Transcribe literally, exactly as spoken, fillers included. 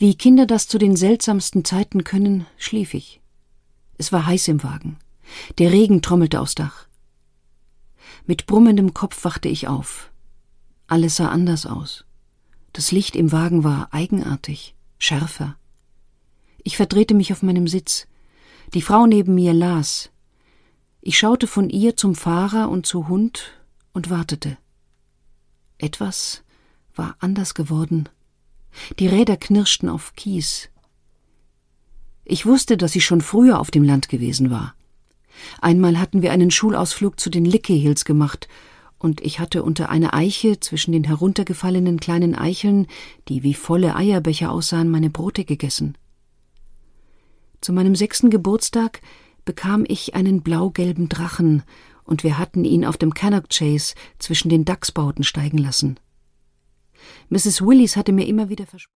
Wie Kinder das zu den seltsamsten Zeiten können, schlief ich. Es war heiß im Wagen. Der Regen trommelte aufs Dach. Mit brummendem Kopf wachte ich auf. Alles sah anders aus. Das Licht im Wagen war eigenartig, schärfer. Ich verdrehte mich auf meinem Sitz. Die Frau neben mir las. Ich schaute von ihr zum Fahrer und zu Hund und wartete. Etwas war anders geworden. Die Räder knirschten auf Kies. Ich wusste, dass ich schon früher auf dem Land gewesen war. Einmal hatten wir einen Schulausflug zu den Lickey Hills gemacht, und ich hatte unter einer Eiche zwischen den heruntergefallenen kleinen Eicheln, die wie volle Eierbecher aussahen, meine Brote gegessen. Zu meinem sechsten Geburtstag bekam ich einen blau-gelben Drachen, und wir hatten ihn auf dem Cannock Chase zwischen den Dachsbauten steigen lassen. Misses Willis hatte mir immer wieder versprochen,